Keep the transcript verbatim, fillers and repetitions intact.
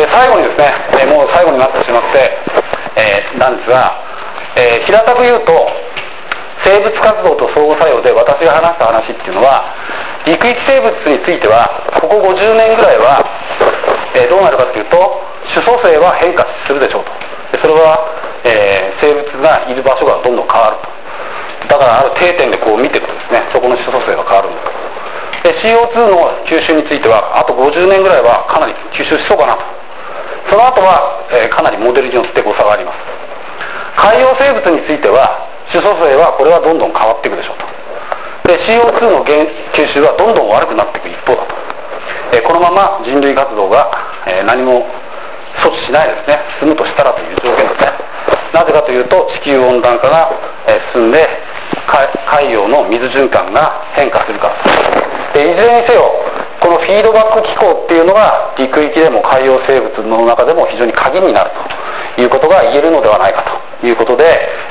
で最後にですね、えーもう最後になってしまって、えーなんですが、えー平たく言うと生物活動と相互作用で私が話した話っていうのは、陸域生物についてはここごじゅうねんぐらいは、えーどうなるかというと、種組成は変化するでしょうと。でそれは、えー生物がいる場所がどんどん変わると。だからある定点でこう見ていくとですね、そこの種組成が変わるんだと。で シーオーツー の吸収についてはあとごじゅうねんぐらいはかなり吸収しそうかなと。その後は、えーかなりモデルによって誤差があります。海洋生物については種組成はこれはどんどん変わっていくでしょうと。で シーオーツー の減吸収はどんどん悪くなっていく一方だと。えーこのまま人類活動が、えー何も措置しないですね、進むとしたらという条件ですね。なぜかというと地球温暖化が、えー進んで海洋の水循環が変化するからと。でいずれにせよこのフィードバック機構っていうのが陸域でも海洋生物の中でも非常に鍵になるということが言えるのではないかということで、